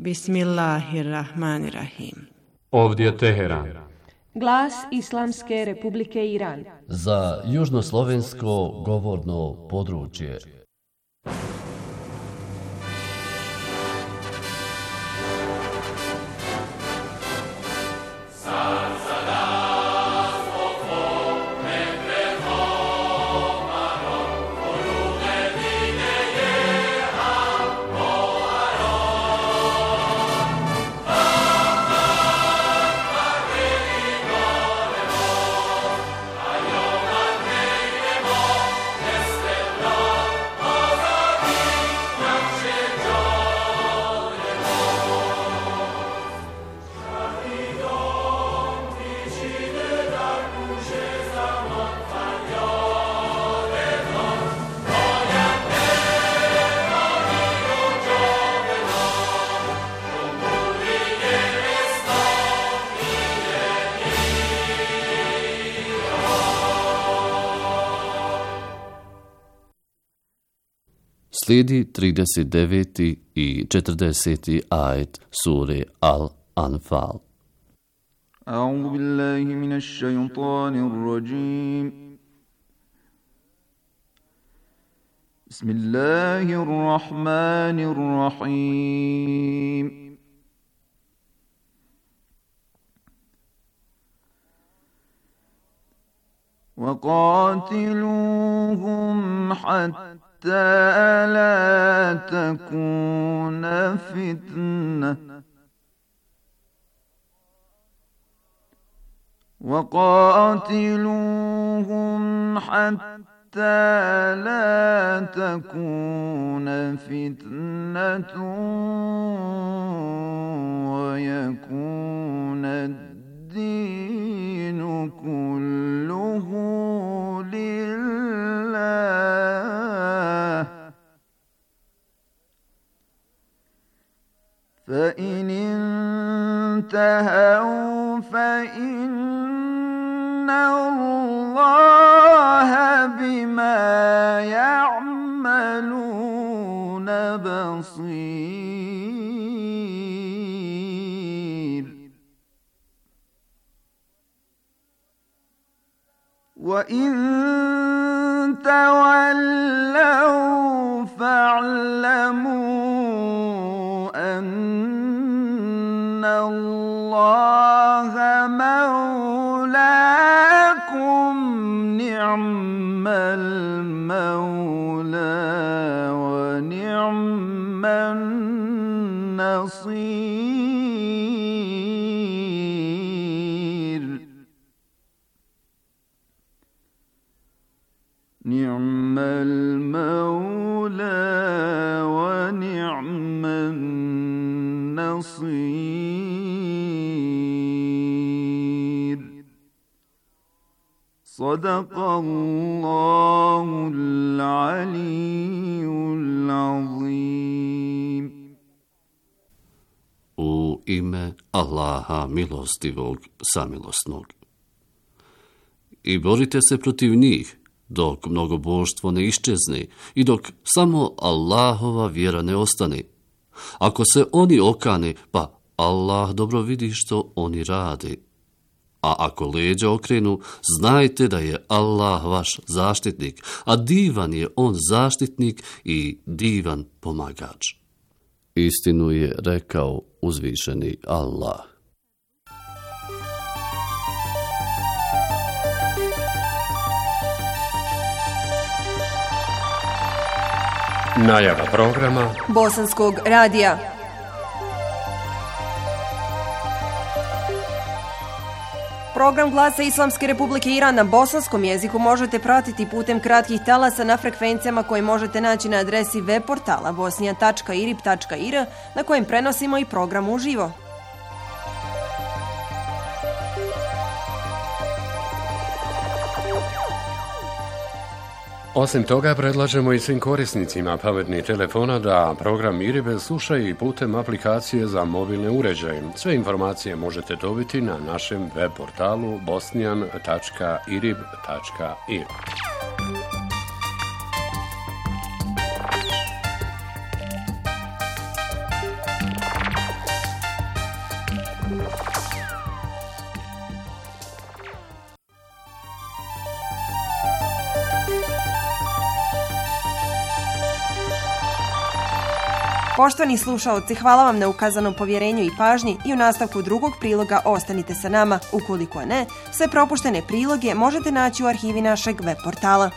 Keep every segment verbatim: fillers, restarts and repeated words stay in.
Bismillahirrahmanirrahim. Ovdje Teheran. Glas Islamske Republike Iran. Za južnoslovensko govorno područje. Slijedi trideset deveti i četrdeseti ajet sure Al-Anfal. A'udhu billahi minash shaytanir rajim. Bismillahir rahmanir rahim. Wa qatiluhum hatta لا تكون فتنة وقاتلوهم حتى لا تكون فتنة ويكون الدين كله لله فإن انتهوا فإن الله بما يعملون بصير وإن تولوا فاعلموا أن الله مولاكم نعم المولى ونعم النصير نعم المولى ونعم النصير صدق الله العلي العظيم. U ime Allaha milostivog, samilosnog. I borite se protiv njih, dok mnogoboštvo ne iščezne i dok samo Allahova vjera ne ostane. Ako se oni okane, pa Allah dobro vidi što oni rade. A ako leđa okrenu, znajte da je Allah vaš zaštitnik, a divan je on zaštitnik i divan pomagač. Istinu je rekao uzvišeni Allah. Najava programa Bosanskog radija. Program Glasa Islamske Republike Iran na bosanskom jeziku možete pratiti putem kratkih talasa na frekvencijama koje možete naći na adresi web portala bosnija tačka irib tačka ir na kojem prenosimo i program uživo. Osim toga, predlažemo i svim korisnicima pametnih telefona da program Iribe slušaju i putem aplikacije za mobilne uređaje. Sve informacije možete dobiti na našem web portalu bosnijan tačka irib tačka ir. Poštovani slušaoci, hvala vam na ukazanom povjerenju i pažnji i u nastavku drugog priloga ostanite sa nama. Ukoliko ne, sve propuštene priloge možete naći u arhivi našeg web portala.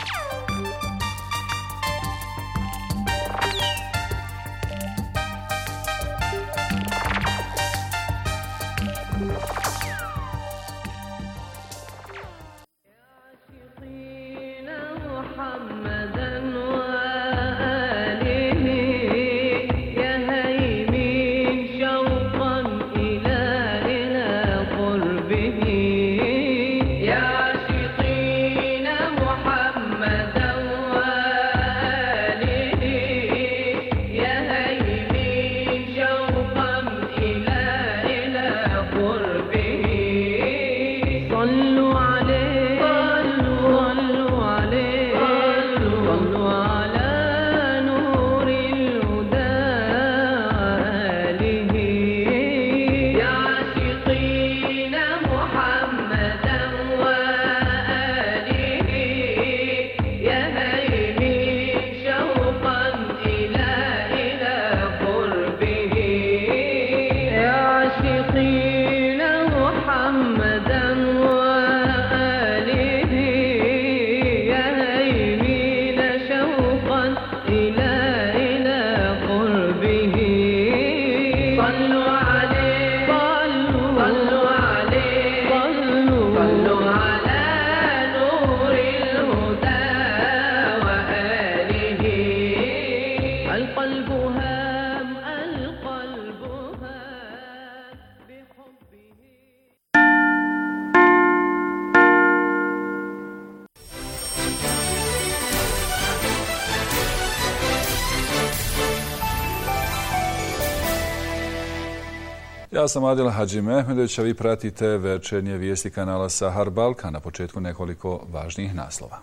Ja sam Adil Hadži Mehmedović, a vi pratite večernje vijesti kanala Sahar Balkan. Na početku nekoliko važnijih naslova.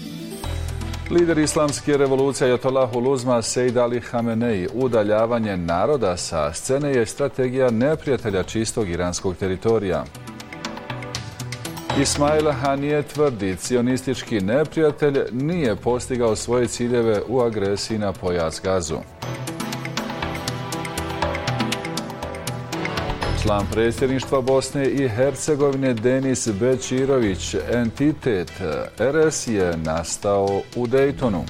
Lider islamske revolucije Ajatollah Uluzma Sejd Ali Hamenei, udaljavanje naroda sa scene je strategija neprijatelja čistog iranskog teritorija. Ismail Hanije tvrdi, cionistički neprijatelj nije postigao svoje ciljeve u agresiji na pojas Gazu. Član predsjedništva Bosne i Hercegovine Denis Bećirović, entitet R S je nastao u Dejtonu.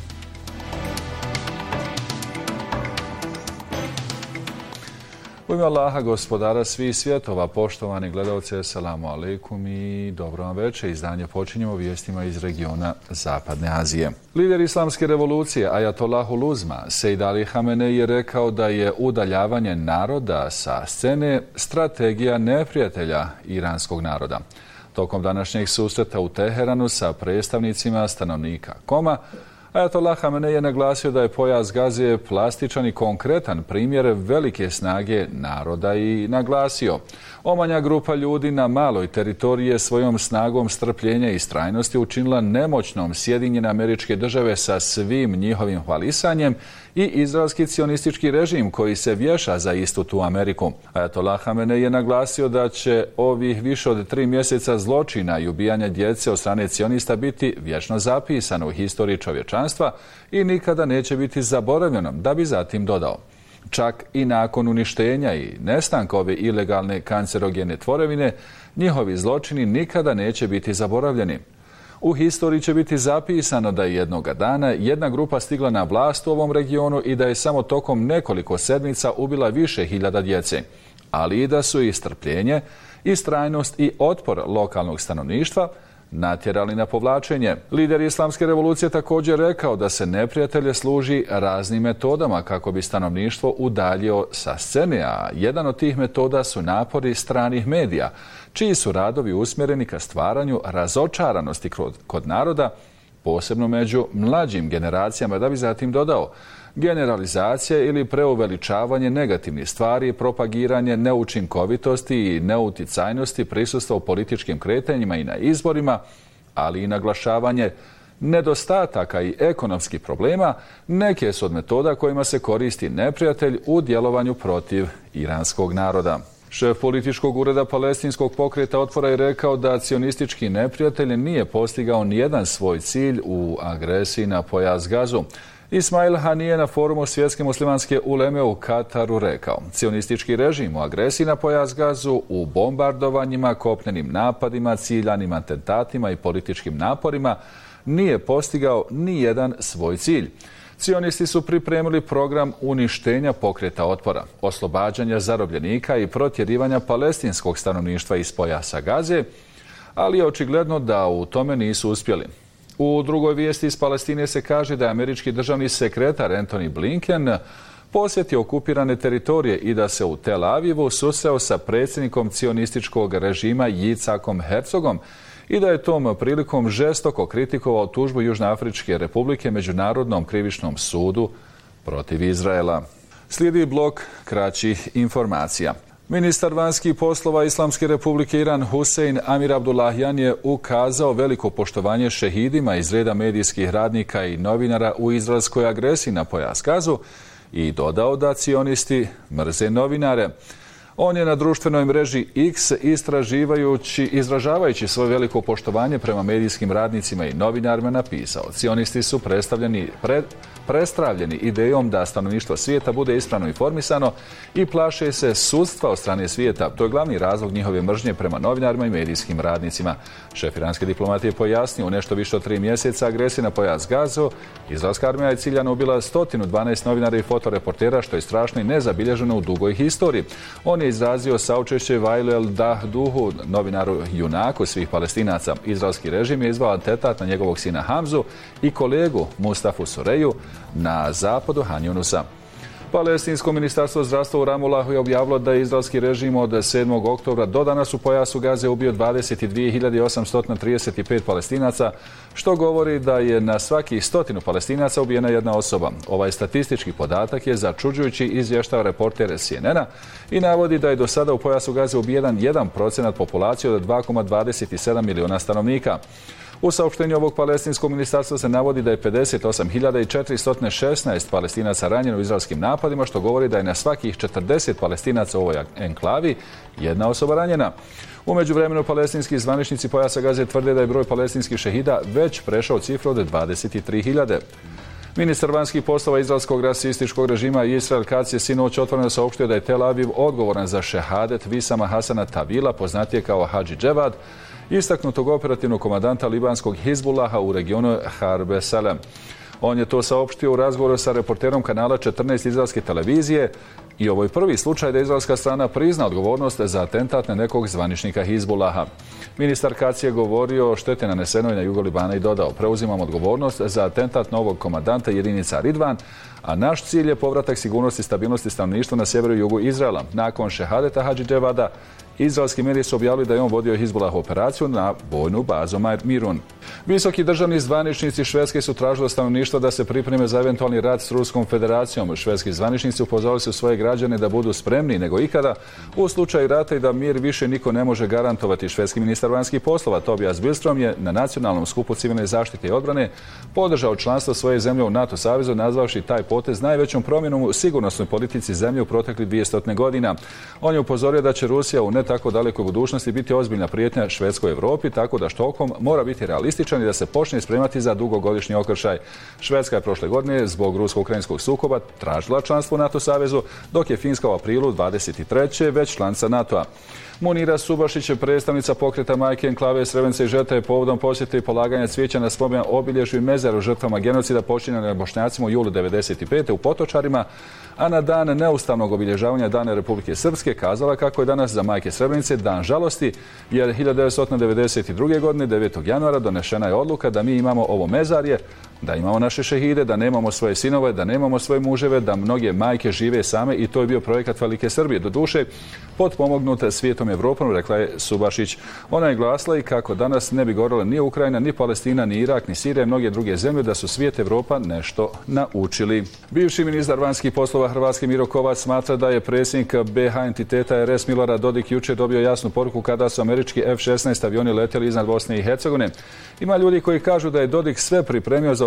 U ime Allaha, gospodara svih svjetova, poštovani gledalci, assalamu alaikum i dobro vam večer. Izdanje počinjemo vijestima iz regiona Zapadne Azije. Lider islamske revolucije Ajatollah Uluzma Sejd Ali Hamenei je rekao da je udaljavanje naroda sa scene strategija neprijatelja iranskog naroda. Tokom današnjeg susreta u Teheranu sa predstavnicima stanovnika Koma, Ajatollah Hamenei je naglasio da je pojas Gaze plastičan i konkretan primjer velike snage naroda i naglasio: omanja grupa ljudi na maloj teritoriji je svojom snagom strpljenja i istrajnosti učinila nemoćnom Sjedinjene Američke Države sa svim njihovim hvalisanjem i izraelski cionistički režim koji se vješa za istu tu Ameriku. Ajatollah Hamenei je naglasio da će ovih više od tri mjeseca zločina i ubijanja djece od strane cionista biti vječno zapisano u historiji čovječanstva i nikada neće biti zaboravljeno, da bi zatim dodao: čak i nakon uništenja i nestanka ove ilegalne kancerogene tvorevine, njihovi zločini nikada neće biti zaboravljeni. U historiji će biti zapisano da je jednoga dana jedna grupa stigla na vlast u ovom regionu i da je samo tokom nekoliko sedmica ubila više hiljada djece, ali i da su i strpljenje, istrajnost i otpor lokalnog stanovništva natjerali na povlačenje. Lider islamske revolucije također rekao da se neprijatelje služi raznim metodama kako bi stanovništvo udaljio sa scene, a jedan od tih metoda su napori stranih medija, čiji su radovi usmjereni ka stvaranju razočaranosti kod naroda, posebno među mlađim generacijama, da bi zatim dodao: generalizacija ili preuveličavanje negativnih stvari, propagiranje neučinkovitosti i neuticajnosti prisustva u političkim kretanjima i na izborima, ali i naglašavanje nedostataka i ekonomskih problema, neke su od metoda kojima se koristi neprijatelj u djelovanju protiv iranskog naroda. Šef političkog ureda palestinskog pokreta Otpora je rekao da cionistički neprijatelj nije postigao nijedan svoj cilj u agresiji na pojas Gazu. Ismail Hanije na forumu Svjetske muslimanske uleme u Kataru rekao: cionistički režim u agresiji na pojas Gazu, u bombardovanjima, kopnenim napadima, ciljanim atentatima i političkim naporima nije postigao ni jedan svoj cilj. Cionisti su pripremili program uništenja pokreta otpora, oslobađanja zarobljenika i protjerivanja palestinskog stanovništva iz pojasa Gaze, ali je očigledno da u tome nisu uspjeli. U drugoj vijesti iz Palestine se kaže da je američki državni sekretar Antony Blinken posjetio okupirane teritorije i da se u Tel Avivu susreo sa predsjednikom cionističkog režima Yitzhakom Herzogom i da je tom prilikom žestoko kritikovao tužbu Južnoafričke republike Međunarodnom krivičnom sudu protiv Izraela. Slijedi blok kraćih informacija. Ministar vanjskih poslova Islamske republike Iran Hussein Amir Abdullahian je ukazao veliko poštovanje šehidima iz reda medijskih radnika i novinara u izraelskoj agresiji na pojas Gazu i dodao da cionisti mrze novinare. On je na društvenoj mreži X istraživajući, izražavajući svoje veliko poštovanje prema medijskim radnicima i novinarima napisao: cionisti su predstavljeni pred prestravljeni idejom da stanovništvo svijeta bude ispravno informisano i plaše se sudstva od strane svijeta. To je glavni razlog njihove mržnje prema novinarima i medijskim radnicima. Šef iranske diplomatije pojasnio: u nešto više od tri mjeseca agresije na pojas Gazu, izraelska armija je ciljano ubila sto dvanaest novinara i fotoreportera, što je strašno i nezabilježeno u dugoj historiji. On je izrazio saučešće Wael Dahduhu, novinaru junaku svih Palestinaca. Izraelski režim je izveo atentat na njegovog sina Hamzu i kolegu Mustafu Sureju na zapadu Han Yunusa. Palestinsko ministarstvo zdravstva u Ramallahu je objavilo da je izraelski režim od sedmog oktobra do danas u pojasu Gaze ubio dvadeset dvije hiljade osamsto trideset pet Palestinaca, što govori da je na svakih stotinu Palestinaca ubijena jedna osoba. Ovaj statistički podatak je začuđujući, izvještava reporter C N N-a i navodi da je do sada u pojasu Gaze ubijen jedan procenat populacije od dva zarez dvadeset sedam miliona stanovnika. U saopštenju ovog palestinskog ministarstva se navodi da je pedeset osam hiljada četiristo šesnaest Palestinaca ranjeno u izraelskim napadima, što govori da je na svakih četrdeset Palestinaca u ovoj enklavi jedna osoba ranjena. U međuvremenu palestinski zvaničnici pojasa Gaze tvrde da je broj palestinskih šehida već prešao cifru od dvadeset tri hiljade. Ministar vanjskih poslova izraelskog rasističkog režima Israel Katz je sinoć otvoreno saopštio da je Tel Aviv odgovoran za šehadet Visama Hasana Tavila, poznatije kao Hadži Dževad, istaknutog operativnog komandanta libanskog Hizbullaha u regionu Harbe Salem. On je to saopštio u razgovoru sa reporterom kanala četrnaest izraelske televizije i ovo je prvi slučaj da izraelska strana prizna odgovornost za atentat na nekog zvaničnika Hizbullaha. Ministar Katz je govorio o štete nanesenoj na jugu Libana i dodao: preuzimam odgovornost za atentat novog komandanta jedinica Ridvan, a naš cilj je povratak sigurnosti i stabilnosti stanovništva na sjeveru i jugu Izraela. Nakon šehadeta Hadži Dževada, izraelski mediji su objavili da je on vodio Hizbullah operaciju na vojnu bazu Mirun. Visoki državni zvaničnici Švedske su tražili od stanovništva da se pripreme za eventualni rat s Ruskom federacijom. Švedski zvaničnici upozorili su svoje građane da budu spremni nego ikada u slučaju rata i da mir više niko ne može garantovati. Švedski ministar vanjskih poslova Tobias Billström je na nacionalnom skupu civilne zaštite i odbrane podržao članstvo svoje zemlje u NATO savezu, nazvavši taj potez najvećom promjenom u sigurnosnoj politici zemlje u proteklih dvjesto godina. On je upozorio da će Rusija u ne tako dalekoj budućnosti biti ozbiljna prijetnja Švedskoj Europi, tako da Štokholm mora biti realističan i da se počne spremati za dugogodišnji okršaj. Švedska je prošle godine zbog rusko-ukrajinskog sukoba tražila članstvo u NATO savezu, dok je Finska u aprilu dvadeset treće već članica NATO-a. Munira Subašić, predstavnica pokreta Majke enklave Srebrenica i Žeta, je povodom posjete i polaganja cvijeća na spomen obilježju i mezaru žrtvama genocida počinjenog nad Bošnjacima u julu devedeset pete u Potočarima, a na dan neustavnog obilježavanja Dana Republike Srpske kazala kako je danas za majke Srebrenice dan žalosti, jer hiljadu devetsto devedeset druge. godine devetog januara donešena je odluka da mi imamo ovo mezarje, da imamo naše šehide, da nemamo svoje sinove, da nemamo svoje muževe, da mnoge majke žive same, i to je bio projekat Velike Srbije. Doduše, potpomognut svijetom i Evropom, rekla je Subašić. Ona je glasila i kako danas ne bi gorila ni Ukrajina, ni Palestina, ni Irak, ni Sirija i mnoge druge zemlje, da su svijet Evropa nešto naučili. Bivši ministar vanjskih poslova Hrvatske Miro Kovač smatra da je predsjednik B H entiteta R S Milorad Dodik jučer dobio jasnu poruku kada su američki F šesnaest avioni letjeli iznad Bosne i Hercegovine. Ima ljudi koji kažu da je Dodik sve pripremio za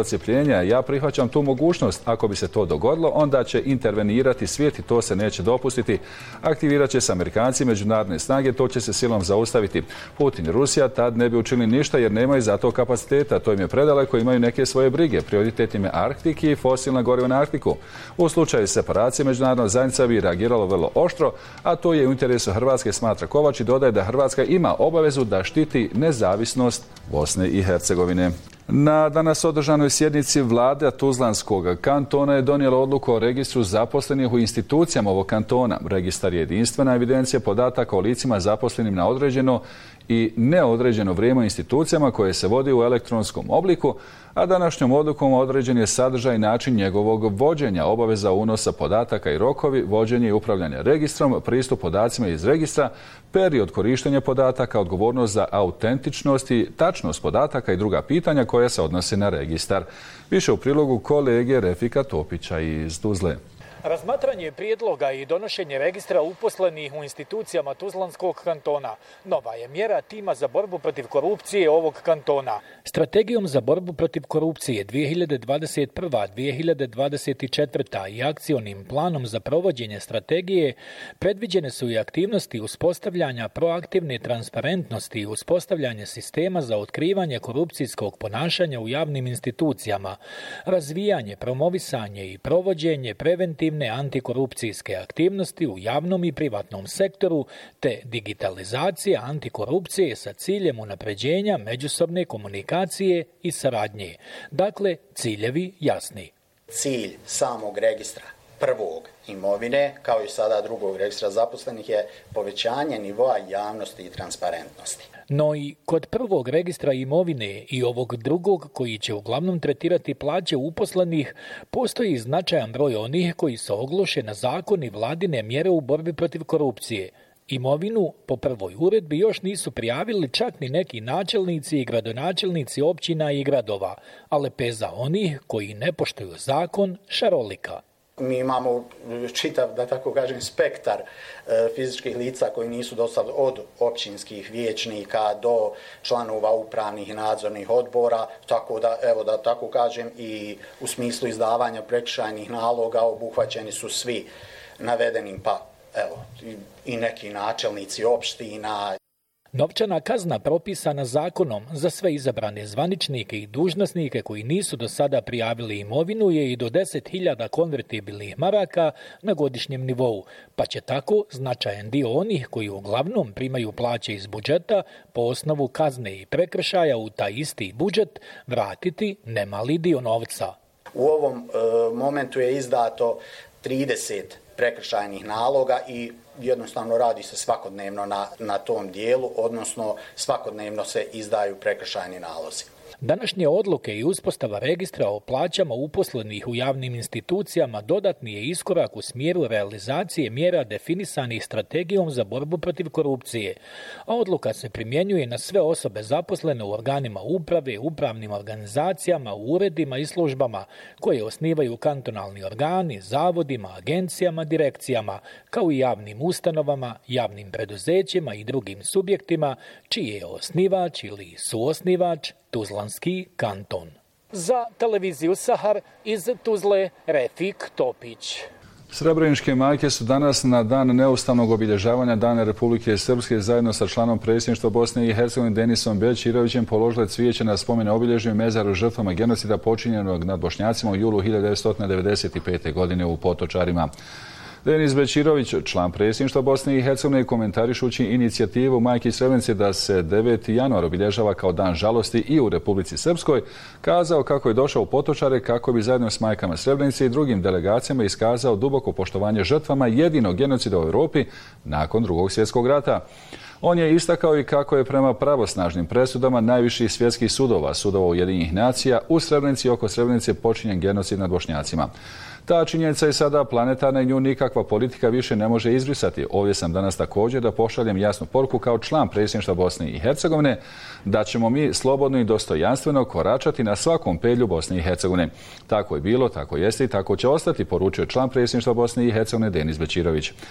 odcjepljenja. Ja prihvaćam tu mogućnost. Ako bi se to dogodilo, onda će intervenirati svijet i to se neće dopustiti. Aktivirat će se Amerikanci, međunarodne snage, to će se silom zaustaviti. Putin i Rusija tad ne bi učinili ništa jer nemaju za to kapaciteta. To im je predaleko, imaju neke svoje brige. Prioritet im je Arktik i fosilna goriva na Arktiku. U slučaju separacije međunarodna zajednica bi reagiralo vrlo oštro, a to je u interesu Hrvatske, smatra Kovač i dodaje da Hrvatska ima obavezu da štiti nezavisnost Bosne i Hercegovine. Na danas održanoj sjednici vlade Tuzlanskog kantona je donijela odluku o registru zaposlenih u institucijama ovog kantona. Registar je jedinstvena evidencija podataka o licima zaposlenim na određeno i neodređeno vrijeme u institucijama koje se vodi u elektronskom obliku, a današnjom odlukom određen je sadržaj i način njegovog vođenja, obaveza unosa podataka i rokovi, vođenje i upravljanje registrom, pristup podacima iz registra, period korištenja podataka, odgovornost za autentičnost i tačnost podataka i druga pitanja koja se odnose na registar. Više u prilogu kolege Refika Topića iz Tuzle. Razmatranje prijedloga i donošenje registra uposlenih u institucijama Tuzlanskog kantona nova je mjera tima za borbu protiv korupcije ovog kantona. Strategijom za borbu protiv korupcije dvije hiljade dvadeset prva do dvije hiljade dvadeset četvrta i akcionim planom za provođenje strategije predviđene su i aktivnosti uspostavljanja proaktivne transparentnosti i uspostavljanje sistema za otkrivanje korupcijskog ponašanja u javnim institucijama, razvijanje, promovisanje i provođenje preventivne antikorupcijske aktivnosti u javnom i privatnom sektoru te digitalizacija antikorupcije sa ciljem unapređenja međusobne komunikacije i saradnje. Dakle, ciljevi jasni. Cilj samog registra prvog imovine, kao i sada drugog registra zaposlenih, je povećanje nivoa javnosti i transparentnosti. No i kod prvog registra imovine i ovog drugog, koji će uglavnom tretirati plaće uposlenih, postoji značajan broj onih koji se ogluše na zakon i vladine mjere u borbi protiv korupcije. Imovinu po prvoj uredbi još nisu prijavili čak ni neki načelnici i gradonačelnici općina i gradova, a lepeza onih koji ne poštuju zakon šarolika. Mi imamo čitav, da tako kažem, spektar e, fizičkih lica koji nisu do sad, od općinskih vijećnika do članova upravnih i nadzornih odbora, tako da, evo da tako kažem, i u smislu izdavanja prekršajnih naloga obuhvaćeni su svi navedenim, pa evo i, i neki načelnici opština. Novčana kazna propisana zakonom za sve izabrane zvaničnike i dužnosnike koji nisu do sada prijavili imovinu je i do deset hiljada konvertibilnih maraka na godišnjem nivou, pa će tako značajan dio onih koji uglavnom primaju plaće iz budžeta po osnovu kazne i prekršaja u taj isti budžet vratiti nemali dio novca. U ovom e, momentu je izdato trideset prekršajnih naloga i jednostavno radi se svakodnevno na, na tom dijelu, odnosno svakodnevno se izdaju prekršajni nalozi. Današnje odluke i uspostava registra o plaćama uposlenih u javnim institucijama dodatni je iskorak u smjeru realizacije mjera definisanih strategijom za borbu protiv korupcije, a odluka se primjenjuje na sve osobe zaposlene u organima uprave, upravnim organizacijama, uredima i službama koje osnivaju kantonalni organi, zavodima, agencijama, direkcijama, kao i javnim ustanovama, javnim preduzećima i drugim subjektima čiji je osnivač ili suosnivač Tuzlanski kanton. Za televiziju Sahar iz Tuzle, Refik Topić. Srebreničke majke su danas na dan neustavnog obilježavanja Dana Republike Srpske zajedno sa članom predsjedništva Bosne i Hercegovine Denisom Bećirovićem položile cvijeće na spomen obilježju i mezaru žrtvama genocida počinjenog nad Bošnjacima u julu hiljadu devetsto devedeset pete. godine u Potočarima. Denis Bećirović, član predsjedništva Bosne i Hercegovine, komentarišući inicijativu Majki Srebrenice da se deveti januar obilježava kao dan žalosti i u Republici Srpskoj, kazao kako je došao u Potočare kako bi zajedno s majkama Srebrenice i drugim delegacijama iskazao duboko poštovanje žrtvama jedinog genocida u Europi nakon Drugog svjetskog rata. On je istakao i kako je prema pravosnažnim presudama najviših svjetskih sudova, sudova Ujedinjenih nacija, u Srebrenici i oko Srebrenice počinjen genocid nad Bošnjacima. Ta činjenica je sada planetarna i nju nikakva politika više ne može izbrisati. Ovdje sam danas također da pošaljem jasnu poruku kao član predsjedništva Bosne i Hercegovine da ćemo mi slobodno i dostojanstveno koračati na svakom pedlju Bosne i Hercegovine. Tako je bilo, tako jeste i tako će ostati, poručio član predsjedništva Bosne i Hercegovine Denis Bećirović.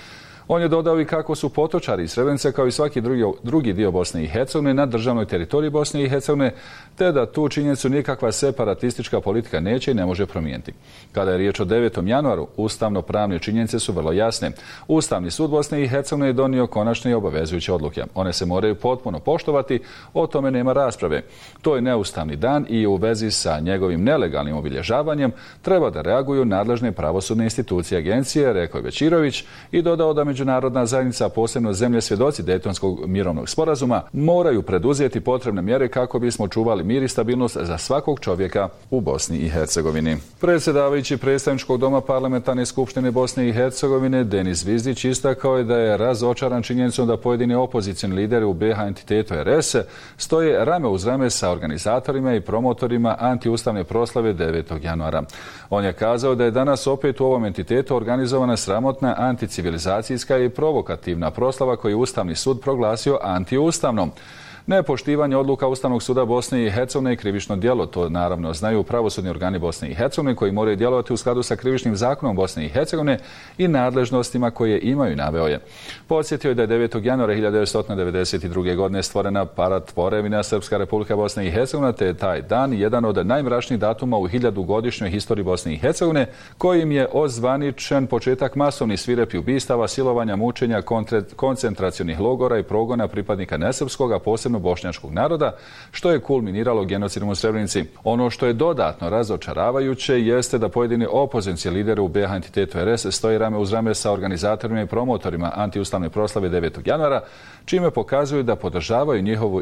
On je dodao i kako su Potočari i Srebrenice kao i svaki drugi, drugi dio Bosne i Hercegovine na državnoj teritoriji Bosne i Hercegovine, te da tu činjenicu nikakva separatistička politika neće i ne može promijeniti. Kada je riječ o devetom januaru, ustavno-pravne činjenice su vrlo jasne. Ustavni sud Bosne i Hercegovine je donio konačne i obavezujuće odluke. One se moraju potpuno poštovati, o tome nema rasprave. To je neustavni dan i u vezi sa njegovim nelegalnim obilježavanjem treba da reaguju nadležne pravosudne institucije agencije, rekao je Bećirović i dodao da međunarodna zajednica, posebno zemlje svjedoci Dejtonskog mirovnog sporazuma, moraju preduzeti potrebne mjere kako bismo čuvali mir i stabilnost za svakog čovjeka u Bosni i Hercegovini. Predsjedavajući predstavničkog doma Parlamentarne skupštine Bosne i Hercegovine Denis Zvizdić istakao je da je razočaran činjenicom da pojedini opozicioni lideri u be ha entitetu er es stoje rame uz rame sa organizatorima i promotorima antiustavne proslave devetog januara. On je kazao da je danas opet u ovom entitetu organizovana sramotna anticivilizacijska i provokativna proslava koju je Ustavni sud proglasio antiustavnom. Nepoštivanje odluka Ustavnog suda Bosne i Hercegovine je krivično djelo. To naravno znaju pravosudni organi Bosne i Hercegovine koji moraju djelovati u skladu sa krivičnim zakonom Bosne i Hercegovine i nadležnostima koje imaju, naveo je. Podsjetio je da je devetog januara hiljadu devetsto devedeset druge. godine stvorena paratvorevina Srpska Republika Bosne i Hercegovina, te je taj dan jedan od najmračnijih datuma u hiljadugodišnjoj historiji Bosne i Hercegovine, kojim je ozvaničen početak masovnih svirepih ubistava, silovanja, mučenja, koncentracionih logora i progona pripadnika nesrpskog, a posebno bošnjačkog naroda, što je kulminiralo genocidom u Srebrenici. Ono što je dodatno razočaravajuće jeste da pojedini opozicijski lideri u be ha entitetu er es stoji rame uz rame sa organizatorima i promotorima antiustavne proslave devetog januara, čime pokazuju da podržavaju njihovu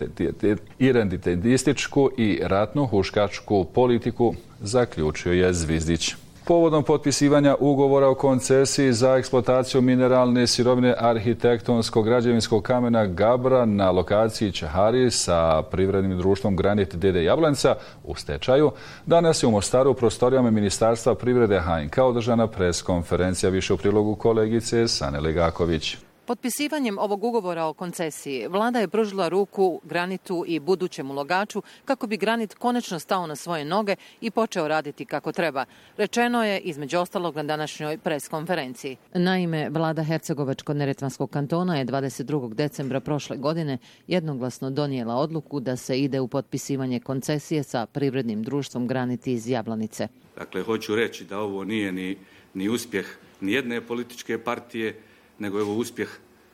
identitetističku i ratnu huškačku politiku, zaključio je Zvizdić. Povodom potpisivanja ugovora o koncesiji za eksploataciju mineralne sirovine arhitektonskog građevinskog kamena Gabra na lokaciji Čehari sa privrednim društvom Granit de de Jablanica u stečaju, danas je u Mostaru u prostorijama Ministarstva privrede ha en ka održana preskonferencija, više u prilogu kolegice Sane Legaković. Potpisivanjem ovog ugovora o koncesiji vlada je pružila ruku Granitu i budućem ulagaču kako bi Granit konačno stao na svoje noge i počeo raditi kako treba. Rečeno je između ostalog na današnjoj preskonferenciji. Naime, vlada Hercegovačko-neretvanskog kantona je dvadeset drugog decembra prošle godine jednoglasno donijela odluku da se ide u potpisivanje koncesije sa privrednim društvom Granit iz Jablanice. Dakle, hoću reći da ovo nije ni, ni uspjeh ni jedne političke partije, nego je ovo uspjeh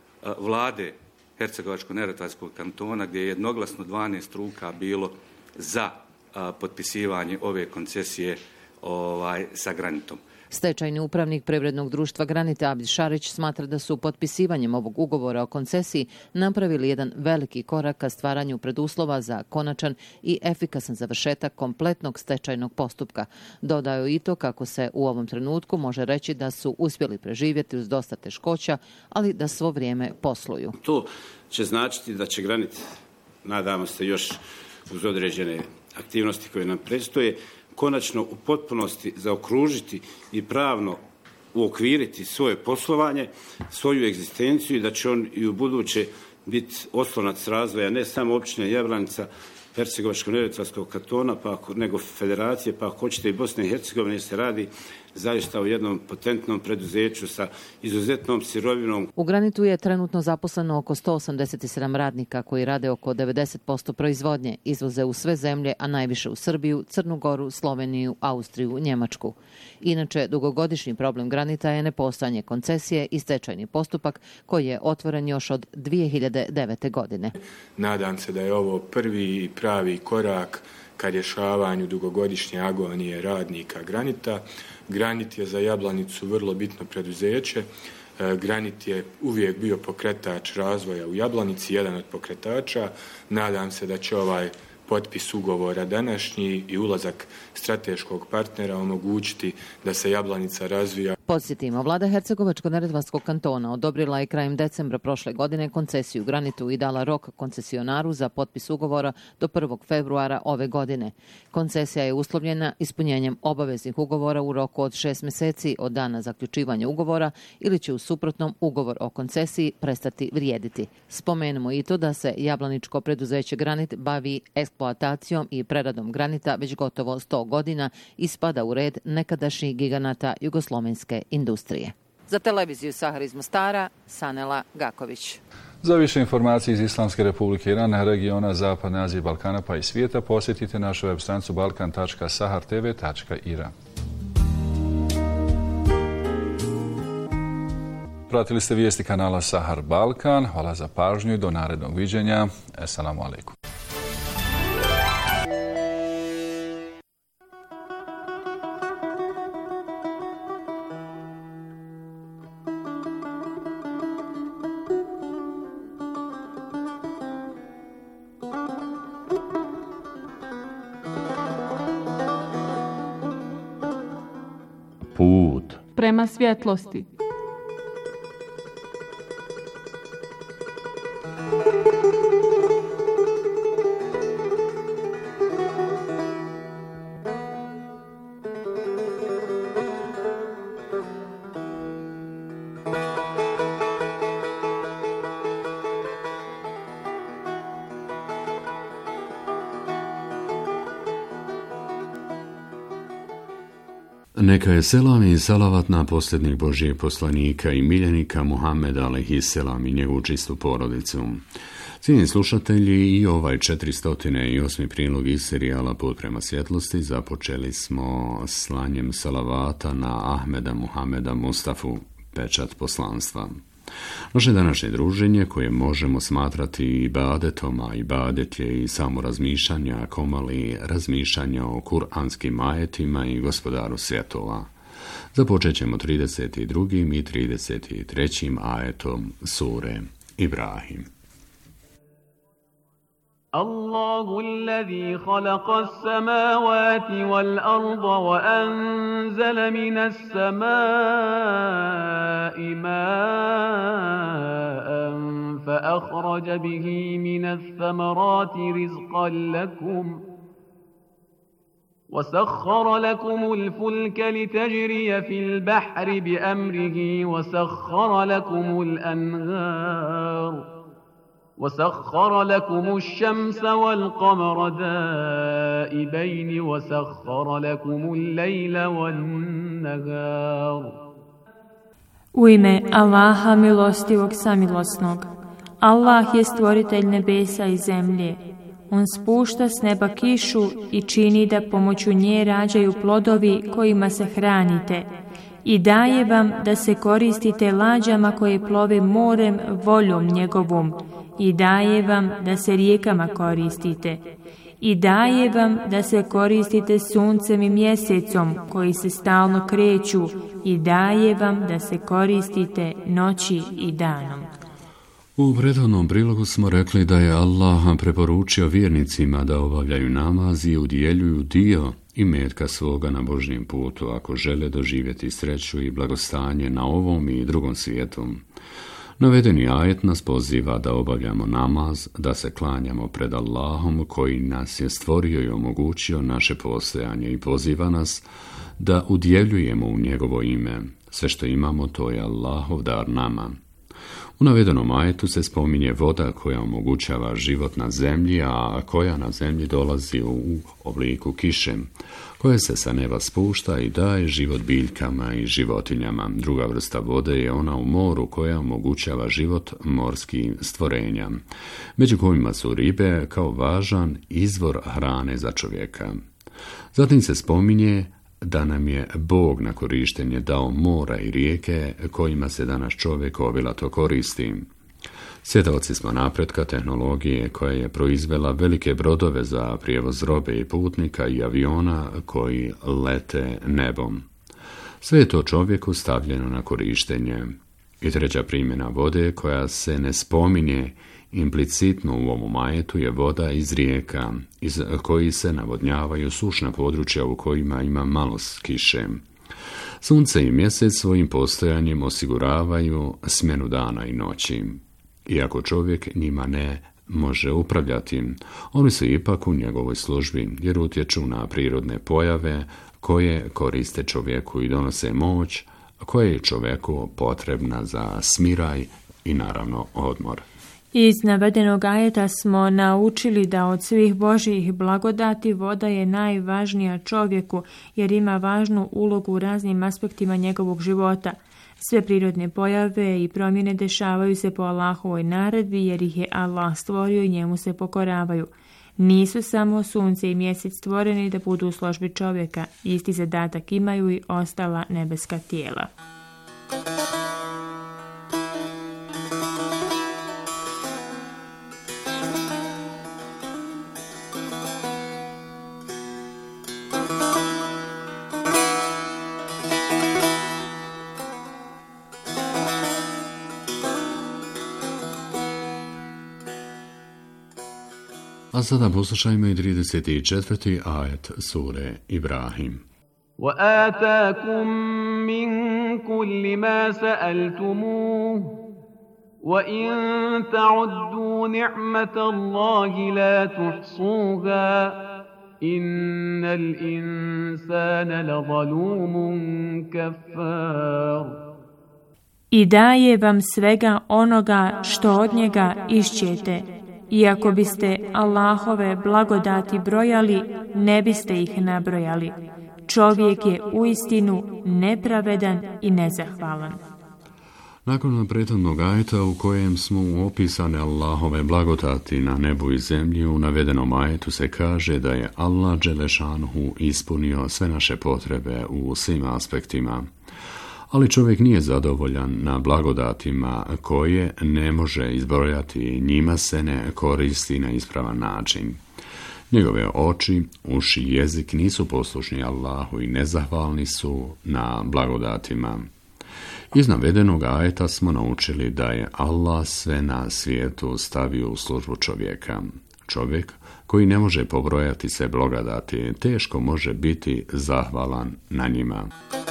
vlade Hercegovačko-neretvanskog kantona gdje je jednoglasno dvanaest ruka bilo za potpisivanje ove koncesije ovaj, sa Granitom. Stečajni upravnik privrednog društva Granit Abdi Šarić smatra da su potpisivanjem ovog ugovora o koncesiji napravili jedan veliki korak ka stvaranju preduslova za konačan i efikasan završetak kompletnog stečajnog postupka. Dodao i to kako se u ovom trenutku može reći da su uspjeli preživjeti uz dosta teškoća, ali da svo vrijeme posluju. To će značiti da će Granit, nadamo se još uz određene aktivnosti koje nam predstoje, konačno u potpunosti zaokružiti i pravno uokviriti svoje poslovanje, svoju egzistenciju i da će on i u buduće biti oslonac razvoja ne samo općine Jablanica, Hercegovačko-neretvanskog kantona, pa ako, nego federacije, pa ako hoćete i Bosne i Hercegovine, jer se radi zaista o jednom potentnom preduzeću sa izuzetnom sirovinom. U Granitu je trenutno zaposleno oko sto osamdeset sedam radnika koji rade oko devedeset posto proizvodnje, izvoze u sve zemlje, a najviše u Srbiju, Crnu Goru, Sloveniju, Austriju, Njemačku. Inače, dugogodišnji problem Granita je nepostojanje koncesije i stečajni postupak koji je otvoren još od dvije hiljade devete. godine. Nadam se da je ovo prvi i pravi korak ka rješavanju dugogodišnje agonije radnika Granita. Granit je za Jablanicu vrlo bitno preduzeće. Granit je uvijek bio pokretač razvoja u Jablanici, jedan od pokretača. Nadam se da će ovaj potpis ugovora današnji i ulazak strateškog partnera omogućiti da se Jablanica razvija. Podsjetimo, vlada Hercegovačko-neretvanskog kantona odobrila je krajem decembra prošle godine koncesiju Granitu i dala rok koncesionaru za potpis ugovora do prvog februara ove godine. Koncesija je uslovljena ispunjenjem obaveznih ugovora u roku od šest mjeseci od dana zaključivanja ugovora ili će u suprotnom ugovor o koncesiji prestati vrijediti. Spomenemo i to da se jablaničko preduzeće Granit bavi eksploatacijom i preradom granita već gotovo sto godina i spada u red nekadašnjih giganata jugoslovenske industrije. Za televiziju Sahar iz Mostara, Sanela Gaković. Za više informacije iz Islamske Republike Iran, regiona Zapadne Azije, Balkana pa i svijeta, posjetite našu web stranicu balkan tačka sahar t v tačka i r a. Pratili ste vijesti kanala Sahar Balkan. Hvala za pažnju i do narednog viđenja. Esselamu alaikum. Put prema svjetlosti. Neka je selam i salavat na posljednjeg Božijeg poslanika i miljenika Muhammeda alejhiselam i njegovu čistu porodicu. Cijenjeni slušatelji, i ovaj četiristo osmi prilog iz serijala Put prema svjetlosti započeli smo slanjem salavata na Ahmeda Muhameda Mustafu, pečat poslanstva. Naše današnje druženje, koje možemo smatrati ibadetom, a ibadet je i samo razmišljanja, komali razmišljanja o kuranskim ajetima i gospodaru svjetova. Započet ćemo trideset drugim i trideset trećim ajetom sure Ibrahim. الله الذي خلق السماوات والأرض وأنزل من السماء ماء فأخرج به من الثمرات رزقا لكم وسخر لكم الفلك لتجري في البحر بأمره وسخر لكم الأنهار وسخر لكم الشمس والقمر دائبين وسخر لكم الليل والنهار. U ime Allaha milostivog samilosnog. Allah je stvoritelj nebesa i zemlje. On spušta s neba kišu i čini da pomoću nje rađaju plodovi kojima se hranite. I daje vam da se koristite lađama koje plove morem voljom njegovom. I daje vam da se rijekama koristite. I daje vam da se koristite suncem i mjesecom koji se stalno kreću. I daje vam da se koristite noći i danom. U prethodnom prilogu smo rekli da je Allah preporučio vjernicima da obavljaju namaz i udjeljuju dio imetka svoga na Božjem putu ako žele doživjeti sreću i blagostanje na ovom i drugom svijetu. Navedeni ajet nas poziva da obavljamo namaz, da se klanjamo pred Allahom koji nas je stvorio i omogućio naše postojanje i poziva nas da udjeljujemo u njegovo ime. Sve što imamo, to je Allahov dar nama. U navedenom ajetu se spominje voda koja omogućava život na zemlji, a koja na zemlji dolazi u obliku kiše, koja se sa neba spušta i daje život biljkama i životinjama. Druga vrsta vode je ona u moru koja omogućava život morskih stvorenja, među kojima su ribe kao važan izvor hrane za čovjeka. Zatim se spominje da nam je Bog na korištenje dao mora i rijeke kojima se danas čovjek obilato koristi. Svjedoci smo napretka tehnologije koja je proizvela velike brodove za prijevoz robe i putnika i aviona koji lete nebom. Sve je to čovjeku stavljeno na korištenje. I treća primjena vode koja se ne spominje implicitno u ovom ajetu je voda iz rijeka, iz koji se navodnjavaju sušna područja u kojima ima malo kiše. Sunce i mjesec svojim postojanjem osiguravaju smjenu dana i noći. Iako čovjek njima ne može upravljati, oni su ipak u njegovoj službi jer utječu na prirodne pojave koje koriste čovjeku i donose moć koja je čovjeku potrebna za smiraj i naravno odmor. Iz navedenog ajeta smo naučili da od svih Božjih blagodati voda je najvažnija čovjeku jer ima važnu ulogu u raznim aspektima njegovog života. Sve prirodne pojave i promjene dešavaju se po Allahovoj naredbi jer ih je Allah stvorio i njemu se pokoravaju. Nisu samo sunce i mjesec stvoreni da budu u službi čovjeka, isti zadatak imaju i ostala nebeska tijela. A sada poslušajmo i trideset četvrti ajet sure Ibrahim. وَآتَاكُم مِّن كُلِّ مَا سَأَلْتُمُوهُ وَإِن تَعُدُّوا نِعْمَةَ اللَّهِ لَا تُحْصُوهَا إِنَّ الْإِنسَانَ لَظَلُومٌ كَفَّارٌ. I daje vam svega onoga što od njega išćete. Iako biste Allahove blagodati brojali, ne biste ih nabrojali. Čovjek je uistinu nepravedan i nezahvalan. Nakon prethodnog ajeta u kojem smo opisane Allahove blagodati na nebu i zemlji, u navedenom ajetu se kaže da je Allah dželešanuhu ispunio sve naše potrebe u svim aspektima. Ali čovjek nije zadovoljan na blagodatima koje ne može izbrojati, njima se ne koristi na ispravan način. Njegove oči, uši i jezik nisu poslušni Allahu i nezahvalni su na blagodatima. Iz navedenog ajeta smo naučili da je Allah sve na svijetu stavio u službu čovjeka. Čovjek koji ne može pobrojati sve blagodati, teško može biti zahvalan na njima.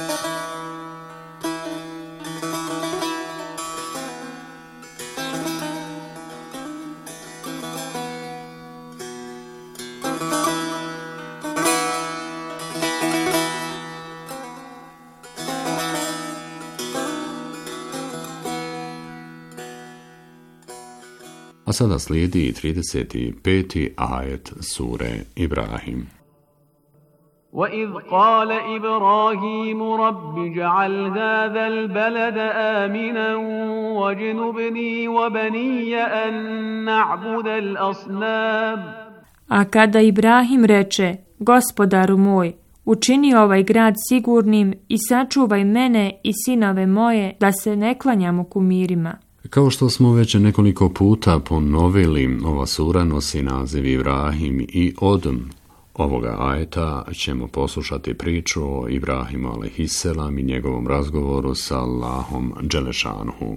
A sada slijedi trideset peti ajet sure Ibrahim. وَإِذْ قَالَ إِبْرَاهِيمُ رَبِّ اجْعَلْ هَذَا الْبَلَدَ آمِنًا وَاجْنُبْنِي وَبَنِيَّ أَن نَّعْبُدَ الْأَصْنَامَ. A kada Ibrahim reče, Gospodaru moj, učini ovaj grad sigurnim i sačuvaj mene i sinove moje da se ne klanjamo kumirima. Kao što smo već nekoliko puta ponovili, ova sura nosi naziv Ibrahim i od ovoga ajeta ćemo poslušati priču o Ibrahimu alejhiselam i njegovom razgovoru sa Allahom dželešanuhu.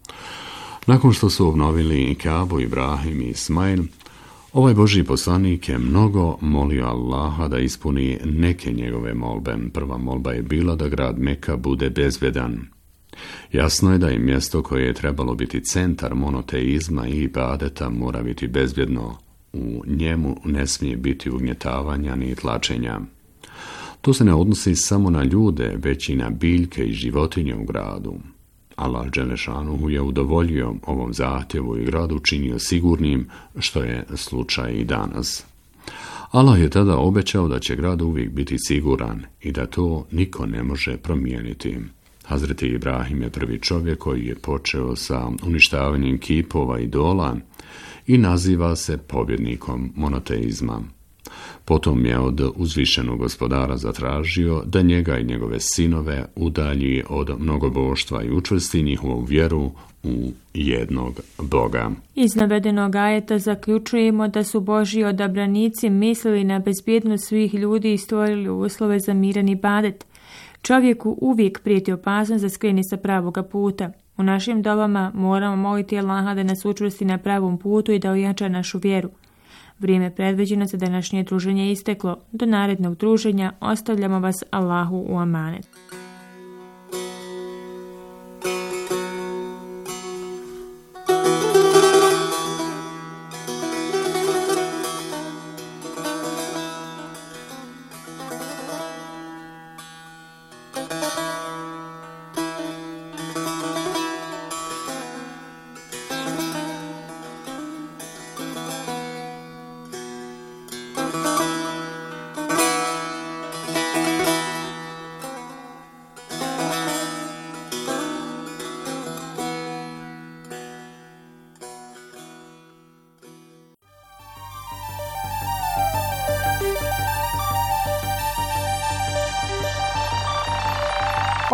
Nakon što su obnovili Kabu Ibrahim i Ismail, ovaj Božji poslanik je mnogo molio Allaha da ispuni neke njegove molbe. Prva molba je bila da grad Meka bude bezbjedan. Jasno je da je mjesto koje je trebalo biti centar monoteizma i ibadeta mora biti bezbjedno. U njemu ne smije biti ugnjetavanja ni tlačenja. To se ne odnosi samo na ljude, već i na biljke i životinje u gradu. Allah dželešanuhu je udovoljio ovom zahtjevu i grad učinio sigurnim, što je slučaj i danas. Allah je tada obećao da će grad uvijek biti siguran i da to niko ne može promijeniti. Hazreti Ibrahim je prvi čovjek koji je počeo sa uništavanjem kipova idola i naziva se pobjednikom monoteizma. Potom je od uzvišenog gospodara zatražio da njega i njegove sinove udalji od mnogoboštva i učvrsti njihovu vjeru u jednog Boga. Iz navedenog ajeta zaključujemo da su Božji odabranici mislili na bezbjednost svih ljudi i stvorili uslove za miran ibadet. Čovjeku uvijek prijeti opasnost da skrene sa pravoga puta. U našim dovama moramo moliti Allaha da nas učvrsti na pravom putu i da ojača našu vjeru. Vrijeme predviđeno za današnje druženje isteklo. Do narednog druženja ostavljamo vas Allahu u amanet.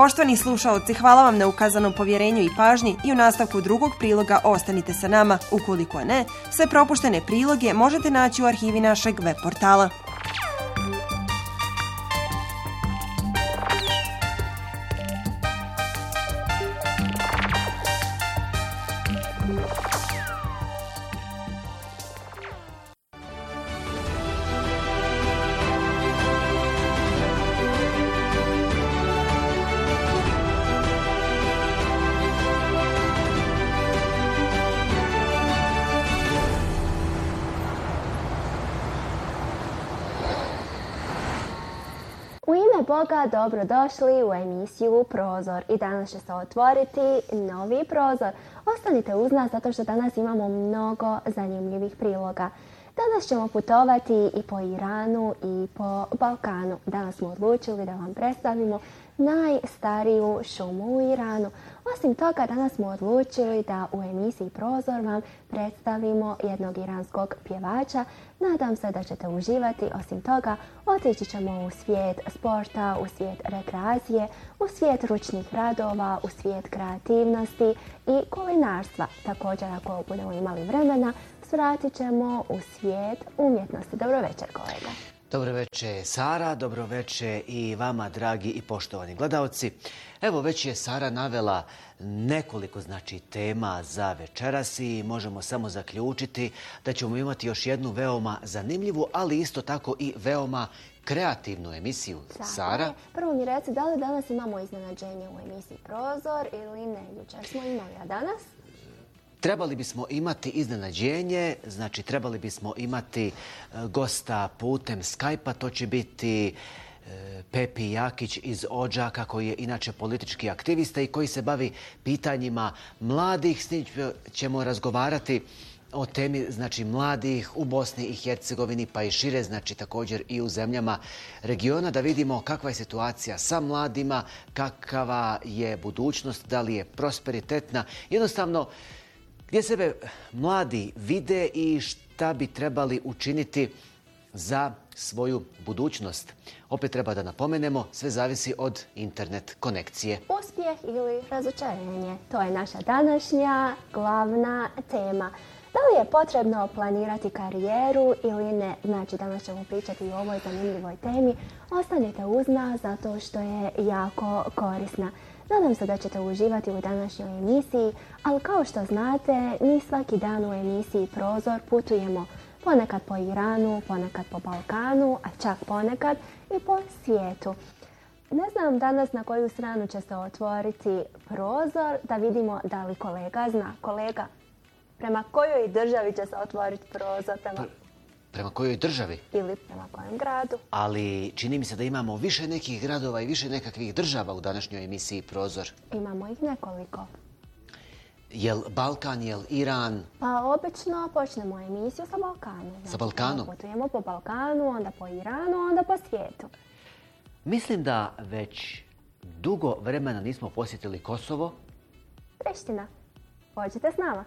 Poštovani slušaoci, hvala vam na ukazanom povjerenju i pažnji i u nastavku drugog priloga ostanite sa nama. Ukoliko ne, sve propuštene priloge možete naći u arhivi našeg web portala. U ime Boga dobrodošli u emisiju Prozor i danas će se otvoriti novi prozor. Ostanite uz nas zato što danas imamo mnogo zanimljivih priloga. Danas ćemo putovati i po Iranu i po Balkanu. Danas smo odlučili da vam predstavimo najstariju šumu u Iranu. Osim toga, danas smo odlučili da u emisiji Prozor vam predstavimo jednog iranskog pjevača. Nadam se da ćete uživati. Osim toga, otići ćemo u svijet sporta, u svijet rekreacije, u svijet ručnih radova, u svijet kreativnosti i kulinarstva. Također, ako budemo imali vremena, svratit ćemo u svijet umjetnosti. Dobro večer, kolega. Dobro večer, Sara. Dobro večer i vama, dragi i poštovani gledalci. Evo, već je Sara navela nekoliko znači tema za večeras i možemo samo zaključiti da ćemo imati još jednu veoma zanimljivu, ali isto tako i veoma kreativnu emisiju. Tako. Sara? Prvo mi reci, da li danas imamo iznenađenje u emisiji Prozor ili ne? Jučer smo imali, a danas? Trebali bismo imati iznenađenje, znači trebali bismo imati e, gosta putem Skype-a, to će biti e, Pepi Jakić iz Odžaka, koji je inače politički aktivista i koji se bavi pitanjima mladih. S njim ćemo razgovarati o temi znači mladih u Bosni i Hercegovini, pa i šire, znači također i u zemljama regiona, da vidimo kakva je situacija sa mladima, kakva je budućnost, da li je prosperitetna, jednostavno gdje sebe mladi vide i šta bi trebali učiniti za svoju budućnost. Opet treba da napomenemo, sve zavisi od internet konekcije. Uspjeh ili razočarenje, to je naša današnja glavna tema. Da li je potrebno planirati karijeru ili ne? Znači, danas ćemo pričati i o ovoj zanimljivoj temi. Ostanite uz nas zato što je jako korisna. Nadam se da ćete uživati u današnjoj emisiji, ali kao što znate, mi svaki dan u emisiji Prozor putujemo ponekad po Iranu, ponekad po Balkanu, a čak ponekad i po svijetu. Ne znam danas na koju stranu će se otvoriti Prozor, da vidimo da li kolega zna. Kolega, prema kojoj državi će se otvoriti Prozor? Prema... Prema kojoj državi? Ili prema kojem gradu. Ali čini mi se da imamo više nekih gradova i više nekakvih država u današnjoj emisiji Prozor. Imamo ih nekoliko. Jel Balkan, jel Iran? Pa obično počnemo emisiju sa Balkanom. Znači, sa Balkanom? Putujemo po Balkanu, onda po Iranu, onda po svijetu. Mislim da već dugo vremena nismo posjetili Kosovo. Priština. Hoćete s nama?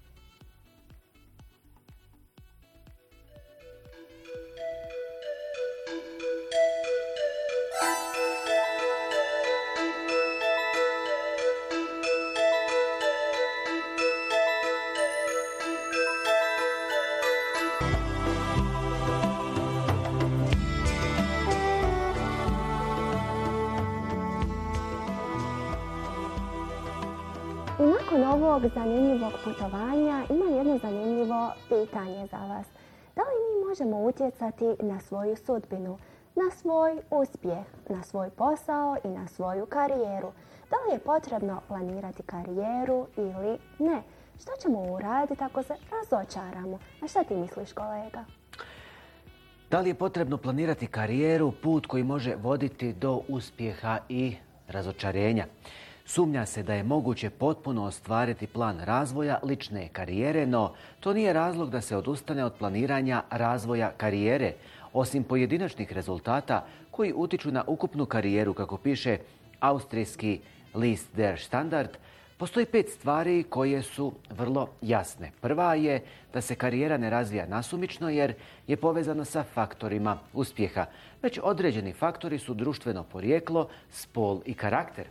Nakon ovog zanimljivog putovanja imam jedno zanimljivo pitanje za vas. Da li mi možemo utjecati na svoju sudbinu, na svoj uspjeh, na svoj posao i na svoju karijeru? Da li je potrebno planirati karijeru ili ne? Što ćemo uraditi ako se razočaramo? A šta ti misliš, kolega? Da li je potrebno planirati karijeru, put koji može voditi do uspjeha i razočarenja? Sumnja se da je moguće potpuno ostvariti plan razvoja lične karijere, no to nije razlog da se odustane od planiranja razvoja karijere. Osim pojedinačnih rezultata koji utiču na ukupnu karijeru, kako piše austrijski list Der Standard, postoji pet stvari koje su vrlo jasne. Prva je da se karijera ne razvija nasumično jer je povezana sa faktorima uspjeha. Već određeni faktori su društveno porijeklo, spol i karakter.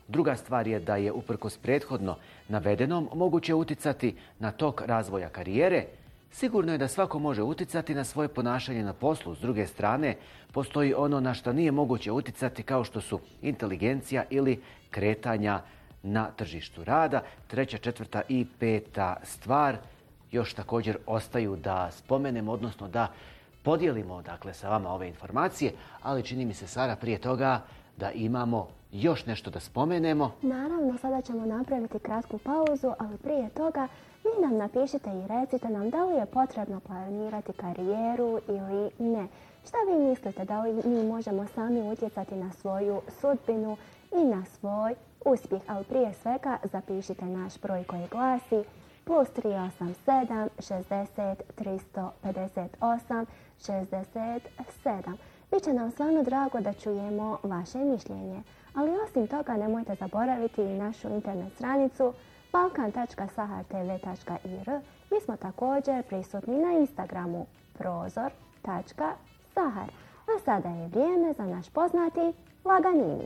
Druga stvar je da je uprkos prethodno navedenom moguće uticati na tok razvoja karijere. Sigurno je da svako može uticati na svoje ponašanje na poslu. S druge strane, postoji ono na što nije moguće uticati kao što su inteligencija ili kretanja na tržištu rada. Treća, četvrta i peta stvar još također ostaju da spomenemo, odnosno da podijelimo dakle, sa vama ove informacije, ali čini mi se, Sara, prije toga da imamo još nešto da spomenemo. Naravno, sada ćemo napraviti kratku pauzu, ali prije toga vi nam napišite i recite nam da li je potrebno planirati karijeru ili ne. Šta vi mislite, da li mi možemo sami utjecati na svoju sudbinu i na svoj uspjeh? Ali prije svega zapišite naš broj koji glasi plus tri osam sedam šezdeset tristo pedeset osam šezdeset sedam. Biće nam stvarno drago da čujemo vaše mišljenje. Ali osim toga nemojte zaboraviti i našu internet stranicu balkan tačka sahar t v tačka i r. Mi smo također prisutni na Instagramu prozor tačka sahar. A sada je vrijeme za naš poznati Laganini.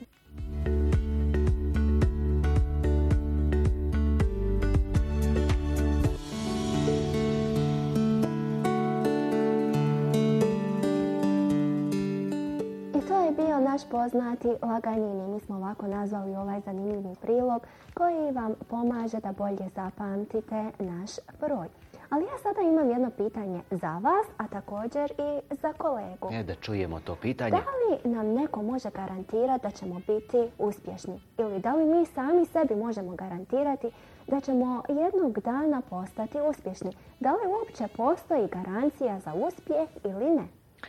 Bio naš poznati Laganini. Mi smo ovako nazvali ovaj zanimljivi prilog koji vam pomaže da bolje zapamtite naš broj. Ali ja sada imam jedno pitanje za vas, a također i za kolegu. E, da čujemo to pitanje. Da li nam neko može garantirati da ćemo biti uspješni? Ili da li mi sami sebi možemo garantirati da ćemo jednog dana postati uspješni? Da li uopće postoji garancija za uspjeh ili ne?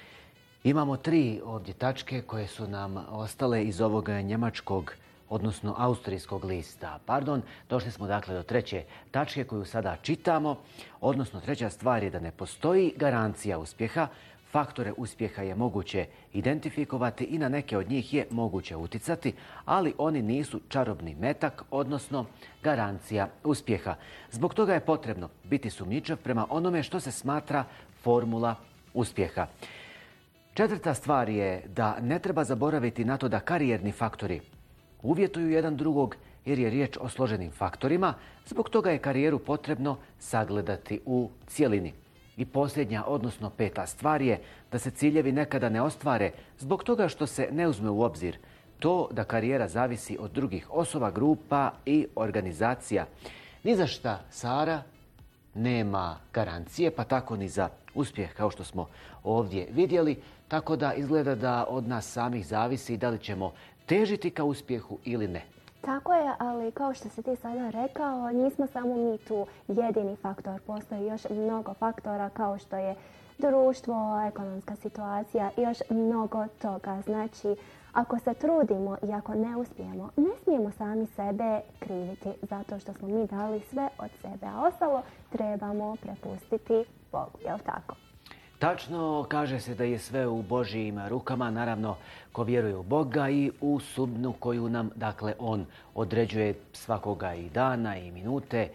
Imamo tri ovdje tačke koje su nam ostale iz ovog njemačkog, odnosno austrijskog lista. Pardon, došli smo dakle do treće tačke koju sada čitamo, odnosno treća stvar je da ne postoji garancija uspjeha. Faktore uspjeha je moguće identifikovati i na neke od njih je moguće uticati, ali oni nisu čarobni metak, odnosno garancija uspjeha. Zbog toga je potrebno biti sumnjičav prema onome što se smatra formula uspjeha. Četvrta stvar je da ne treba zaboraviti na to da karijerni faktori uvjetuju jedan drugog jer je riječ o složenim faktorima. Zbog toga je karijeru potrebno sagledati u cjelini. I posljednja, odnosno peta stvar je da se ciljevi nekada ne ostvare zbog toga što se ne uzme u obzir to da karijera zavisi od drugih osoba, grupa i organizacija. Ni za šta, Sara, nema garancije, pa tako ni za uspjeh kao što smo ovdje vidjeli. Tako da izgleda da od nas samih zavisi da li ćemo težiti ka uspjehu ili ne. Tako je, ali kao što si ti sada rekao, nismo samo mi tu jedini faktor. Postoji još mnogo faktora kao što je društvo, ekonomska situacija i još mnogo toga. Znači, ako se trudimo i ako ne uspijemo, ne smijemo sami sebe kriviti zato što smo mi dali sve od sebe, a ostalo trebamo prepustiti Bogu, jel tako? Tačno, kaže se da je sve u Božjim rukama, naravno ko vjeruje u Boga i u sudbinu koju nam, dakle, on određuje svakoga i dana i minute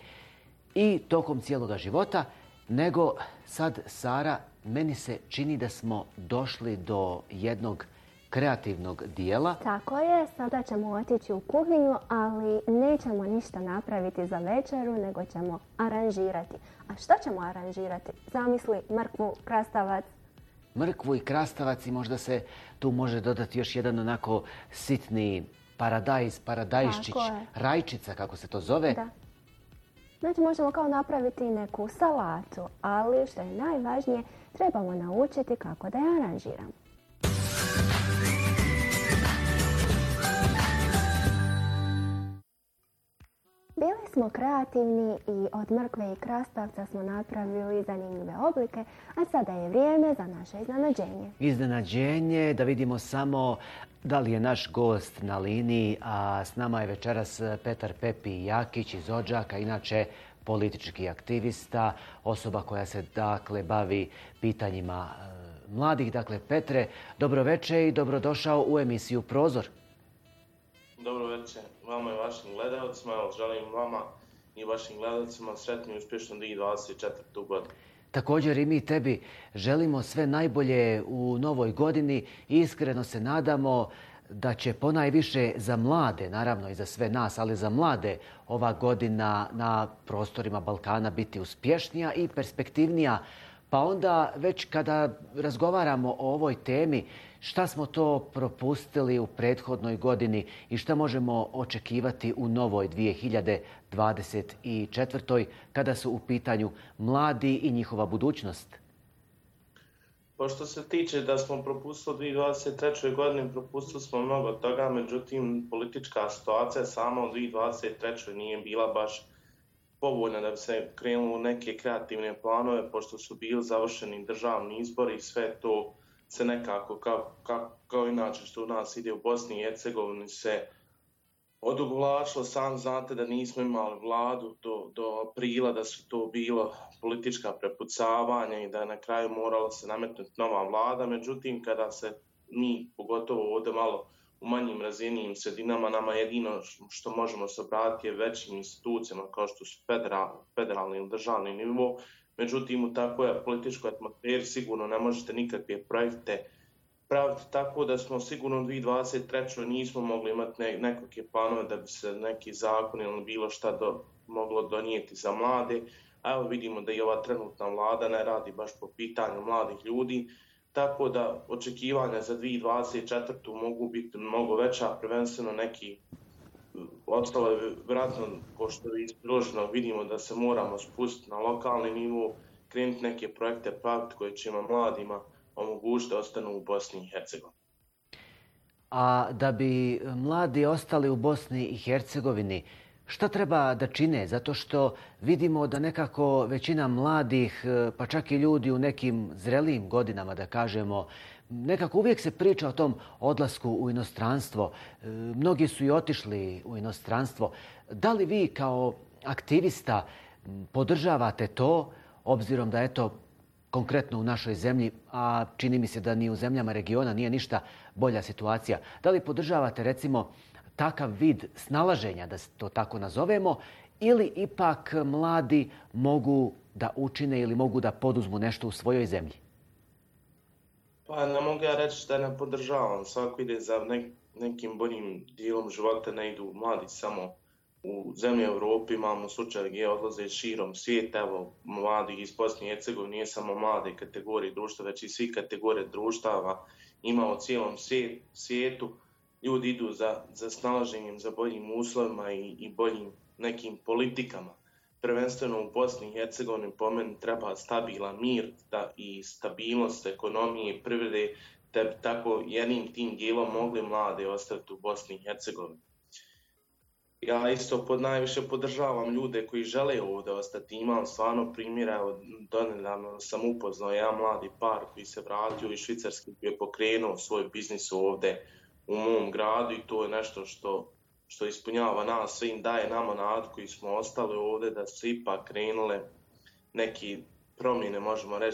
i tokom cijeloga života, nego sad, Sara, meni se čini da smo došli do jednog kreativnog dijela. Tako je, sada ćemo otići u kuhinju, ali nećemo ništa napraviti za večeru, nego ćemo aranžirati. A što ćemo aranžirati? Zamisli mrkvu, krastavac. Mrkvu i krastavac i možda se tu može dodati još jedan onako sitni paradajz, paradajščić, rajčica kako se to zove. Da. Znači možemo kao napraviti neku salatu, ali što je najvažnije, trebamo naučiti kako da je aranžiramo. Bili smo kreativni i od mrkve i krastavca smo napravili zanimljive oblike, a sada je vrijeme za naše iznenađenje. Iznenađenje, da vidimo samo da li je naš gost na liniji, a s nama je večeras Petar Pepi Jakić iz Odžaka, inače politički aktivista, osoba koja se dakle bavi pitanjima e, mladih. Dakle, Petre, dobroveče i dobrodošao u emisiju Prozor. Dobro večer vama i vašim gledalcima. Želim vama i vašim gledalcima sretnu i uspješnu dvije tisuće dvadeset četvrtu godinu. Također i mi tebi želimo sve najbolje u novoj godini i iskreno se nadamo da će ponajviše za mlade, naravno i za sve nas, ali za mlade ova godina na prostorima Balkana biti uspješnija i perspektivnija. Pa onda već kada razgovaramo o ovoj temi, šta smo to propustili u prethodnoj godini i šta možemo očekivati u novoj dvije hiljade dvadeset četvrtoj kada su u pitanju mladi i njihova budućnost? Pa što se tiče da smo propustili u dvije hiljade dvadeset trećoj godini, propustili smo mnogo toga, međutim politička situacija sama u dvije hiljade dvadeset trećoj nije bila baš povoljna da bi se krenulo u neke kreativne planove, pošto su bili završeni državni izbori i sve to se nekako, kao, kao, kao inače što u nas ide u Bosni i Hercegovini, se odugovlačilo. Sam znate da nismo imali vladu do, do aprila, da su to bilo politička prepucavanja i da je na kraju morala se nametnuti nova vlada. Međutim, kada se mi, pogotovo ovdje malo u manjim razvijenim sredinama, nama jedino što možemo se obratiti je većim institucijama kao što su federal, federalni ili državni nivo. Međutim, u takvoj političkoj atmosferi sigurno ne možete nikakve projekte praviti, tako da smo sigurno u dvije hiljade dvadeset trećoj nismo mogli imati ne, nekakve planove da bi se neki zakon ili bilo šta do, moglo donijeti za mlade. A evo vidimo da i ova trenutna vlada ne radi baš po pitanju mladih ljudi, tako da očekivanja za dvije hiljade dvadeset četvrtu mogu biti mnogo veća, prvenstveno neki ostalo je vjerojatno, ko što je ispriloženo, vidimo da se moramo spustiti na lokalni nivo, krenuti neke projekte praviti koje će ima mladima omogućiti da ostanu u Bosni i Hercegovini. A da bi mladi ostali u Bosni i Hercegovini, šta treba da čine? Zato što vidimo da nekako većina mladih, pa čak i ljudi u nekim zrelijim godinama, da kažemo, nekako uvijek se priča o tom odlasku u inostranstvo. Mnogi su i otišli u inostranstvo. Da li vi kao aktivista podržavate to, obzirom da eto, konkretno u našoj zemlji, a čini mi se da ni u zemljama regiona nije ništa bolja situacija. Da li podržavate recimo takav vid snalaženja, da to tako nazovemo, ili ipak mladi mogu da učine ili mogu da poduzmu nešto u svojoj zemlji? Pa ne mogu ja reći da ne podržavam. Svako ide za nek, nekim boljim dijelom života, ne idu mladi samo u zemlji Evropi. Imamo slučaj gdje odlaze širom svijeta. Evo, mladi iz Bosne i Hercegovine nije samo mlade kategorije društva, već i svi kategorije društava ima u cijelom svijetu. Ljudi idu za, za snalaženjem, za boljim uslovima i, i boljim nekim politikama. Prvenstveno u Bosni i Hercegovini po meni treba stabilan mir da, i stabilnost ekonomije i privrede, da bi tako jednim tim dijelom mogli mlade ostaviti u Bosni i Hercegovini. Ja isto pod najviše podržavam ljude koji žele ovdje ostati. Imam stvarno primjera, donedavno sam upoznao jedan mladi par koji se vratio iz Švicarske, koji je pokrenuo svoj biznis ovdje u mom gradu i to je nešto što, što ispunjava nas, sve im daje nama nadu koji smo ostali ovdje da su ipak krenule neki promjene, možemo reći,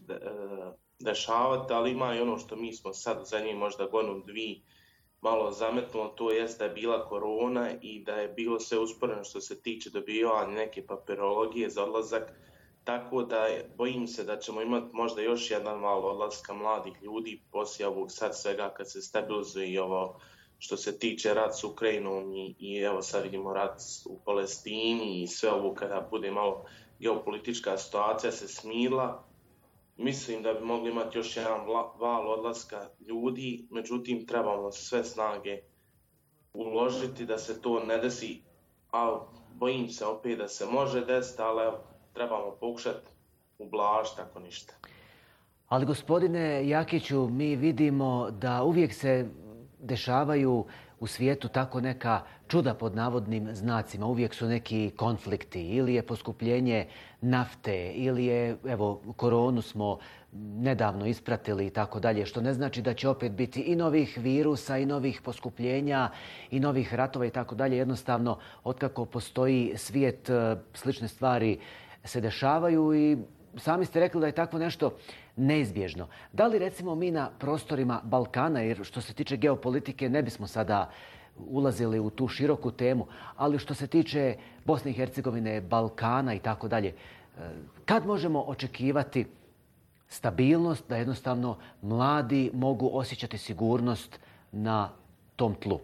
dešavati, ali ima i ono što mi smo sad za njih možda godinu dvije malo zametnulo, to jest da je bila korona i da je bilo sve usporeno što se tiče dobivanja neke papirologije za odlazak, tako da bojim se da ćemo imati možda još jedan malo odlaska mladih ljudi poslije ovog sad svega kad se stabilizuje i ovo što se tiče rat s Ukrajinom i, i evo sad vidimo rat u Palestini i sve ovo kada bude malo geopolitička situacija se smirila. Mislim da bi mogli imati još jedan val odlaska ljudi, međutim trebamo sve snage uložiti da se to ne desi, a bojim se opet da se može desiti, ali evo, trebamo pokušati ublažiti ako ništa. Ali gospodine Jakiću, mi vidimo da uvijek se dešavaju u svijetu tako neka čuda pod navodnim znacima. Uvijek su neki konflikti, ili je poskupljenje nafte, ili je, evo, koronu smo nedavno ispratili i tako dalje, što ne znači da će opet biti i novih virusa, i novih poskupljenja, i novih ratova i tako dalje. Jednostavno, otkako postoji svijet, slične stvari se dešavaju i sami ste rekli da je tako nešto neizbježno. Da li recimo mi na prostorima Balkana, jer što se tiče geopolitike ne bismo sada ulazili u tu široku temu, ali što se tiče Bosne i Hercegovine, Balkana i tako dalje, kad možemo očekivati stabilnost, da jednostavno mladi mogu osjećati sigurnost na tom tlu?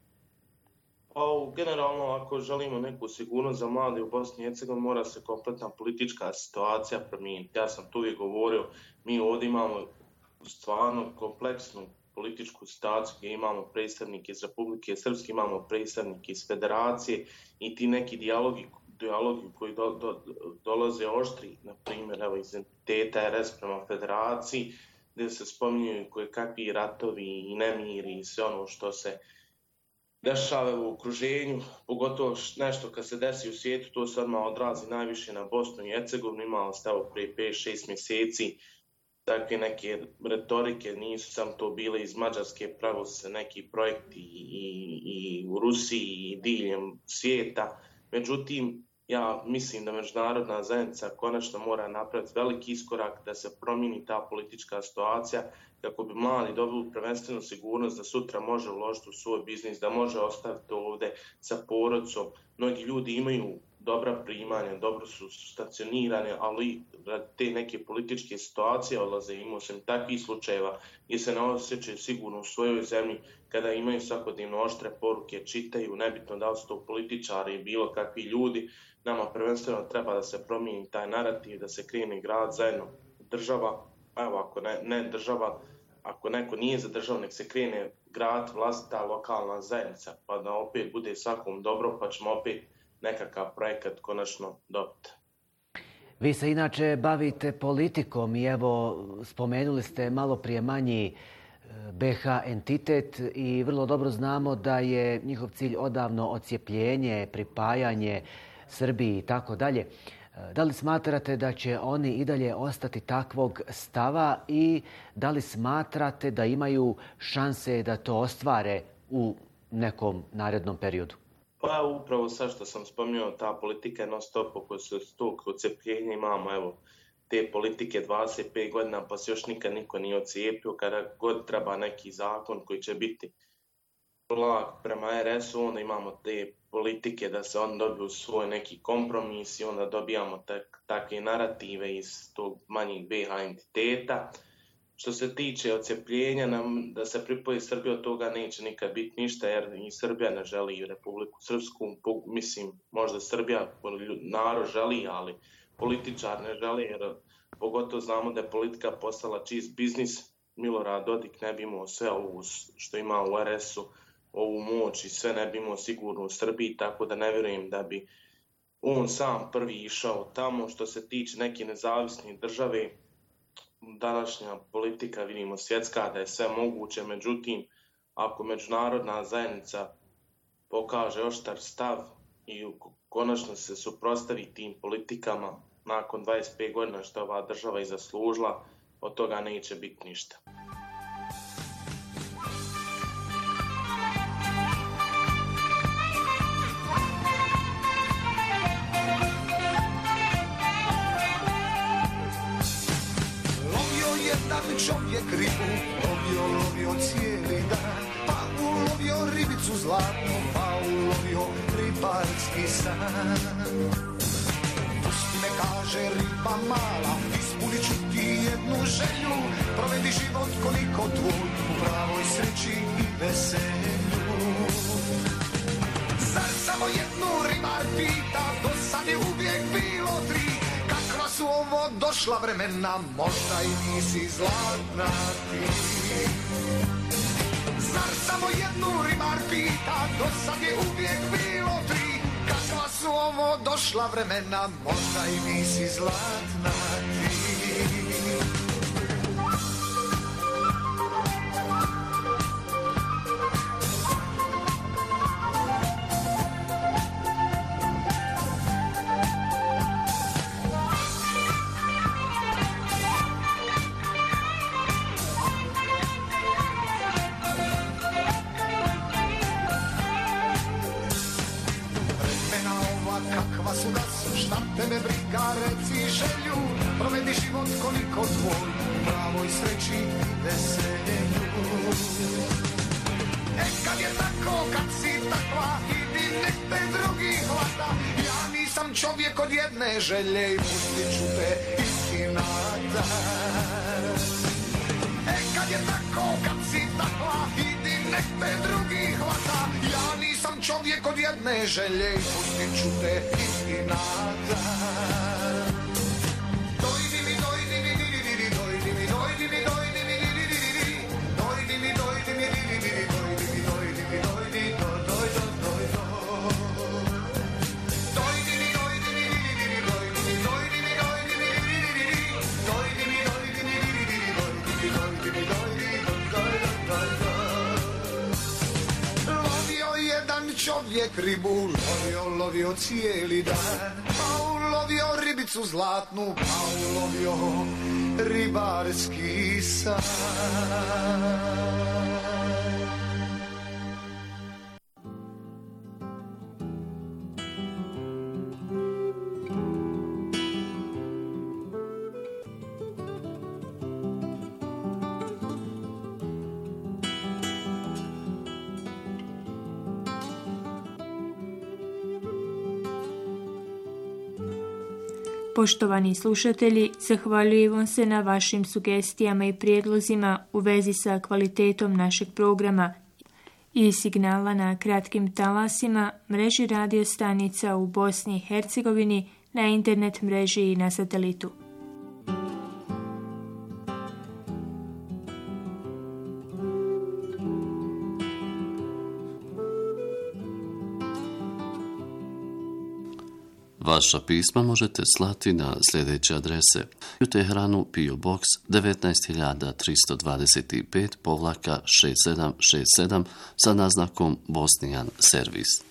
Pa, generalno, ako želimo neku sigurnost za mlade u Bosni i Hercegovini, mora se kompletna politička situacija promijeniti. Ja sam tu uvijek govorio, mi ovdje imamo stvarno kompleksnu političku situaciju gdje imamo predstavnike iz Republike Srpske, imamo predstavnike iz Federacije i ti neki dijalogi, dijalogi koji do, do, dolaze oštri, na primjer evo, iz entiteta R S prema Federaciji, gdje se spominju koje kakvi ratovi i nemiri i sve ono što se dešava u okruženju, pogotovo nešto kad se desi u svijetu, to se odmah odrazi najviše na Bosnu i Hercegovinu. Imali ste evo prije pet šest mjeseci takve neke retorike, nisu sam to bile iz Mađarske, pravili se neki projekti i, i u Rusiji i diljem svijeta. Međutim, ja mislim da međunarodna zajednica konačno mora napraviti veliki iskorak da se promijeni ta politička situacija kako bi mladi dobili prvenstveno sigurnost da sutra može uložiti u svoj biznis, da može ostaviti ovdje sa porodicom. Mnogi ljudi imaju dobra primanja, dobro su stacionirane, ali te neke političke situacije odlaze. Imao sam takvih slučajeva gdje se ne osjećaju sigurno u svojoj zemlji kada imaju svakodnevno oštre poruke, čitaju, nebitno da li su to političari i bilo kakvi ljudi. Nama prvenstveno treba da se promijeni taj narativ, da se krene grad zajedno država, evo ako ne, ne država, ako neko nije za državu, nek se krene grad, vlastita lokalna zajednica, pa da opet bude svakom dobro, pa ćemo opet nekakav projekat konačno dobiti. Vi se inače bavite politikom i evo spomenuli ste malo prije manji B H entitet i vrlo dobro znamo da je njihov cilj odavno odcijepljenje, pripajanje Srbiji i tako dalje. Da li smatrate da će oni i dalje ostati takvog stava i da li smatrate da imaju šanse da to ostvare u nekom narednom periodu? Pa upravo sad što sam spomenuo, ta politika je non stop oko tog odcepljenja. Imamo evo te politike dvadeset pet godina pa se još nikad niko nije odcijepio. Kada god treba neki zakon koji će biti blag prema R S-u, onda imamo te politike da se on dobiju svoj neki kompromis i onda dobijamo tak, takve narative iz tog manjih B H entiteta. Što se tiče odcepljenja, nam, da se pripoji Srbija, od toga neće nikad biti ništa, jer i Srbija ne želi Republiku Srpsku. Mislim, možda Srbija, narod želi, ali političar ne želi, jer pogotovo znamo da je politika postala čist biznis. Milorad Dodik ne bi imao sve ovo što ima u R S-u, ovu moć i sve ne bi imao sigurno u Srbiji, tako da ne vjerujem da bi on sam prvi išao tamo. Što se tiče neke nezavisne države, današnja politika, vidimo svjetska, da je sve moguće, međutim, ako međunarodna zajednica pokaže oštar stav i konačno se suprotstavi tim politikama nakon dvadeset pet godina što ova država i zaslužila, od toga neće biti ništa. Čovjek ribu lovio, lovio cijeli dan, pa ulovio ribicu zlatnu, pa ulovio ribarski san. Pusti me, kaže riba mala, ispunit ću ti jednu želju, provedi život koliko tvoj u pravoj sreći i veselju. Zar samo jednu ribar pita, do sad je uvijek bilo tri, kakva su ovo došla vremena, možda i nisi zlatna ti. Zar samo jednu ribar pita, do sad je uvijek bilo tri, kakva su ovo došla vremena, možda i nisi zlatna ti. Kakva su da su, šta tebe briga, reci želju, provedi život koliko tvoj, u pravoj sreći i veselju. E kad je tako, kad si takva, idi nek te drugi hvata, ja nisam čovjek od jedne želje i pustit ću te istina da. E kad je tako, kad si takva, idi nek te drugi čovjek od jedne želje i pustit ću te istinata. Dojdi mi, dojdi mi, dojdi mi, dojdi mi, dojdi mi, dojdi mi, dojdi mi, dojdi mi, dojdi mi, dojdi mi, dojdi mi, dojdi do, doj, do, doj, do. Dojdi mi, dojdi mi, dojdi mi, dojdi mi, dojdi mi, dojdi mi, dojdi mi, dojdi mi, dojdi mi, dojdi do, doj, do, doj, do. Lovio jedan čovjek ribu, lovio, lovio cijeli dan, pa ulovio ribicu zlatnu, pa ulovio ribarski san. Poštovani slušatelji, zahvaljujem vam se na vašim sugestijama i prijedlozima u vezi sa kvalitetom našeg programa i signala na kratkim talasima, mreži radio stanica u Bosni i Hercegovini, na internet mreži i na satelitu. Vaša pisma možete slati na sljedeće adrese: u Teheranu P O Box devetnaest hiljada tristo dvadeset pet povlaka šest sedam šest sedam sa naznakom Bosnijan servis.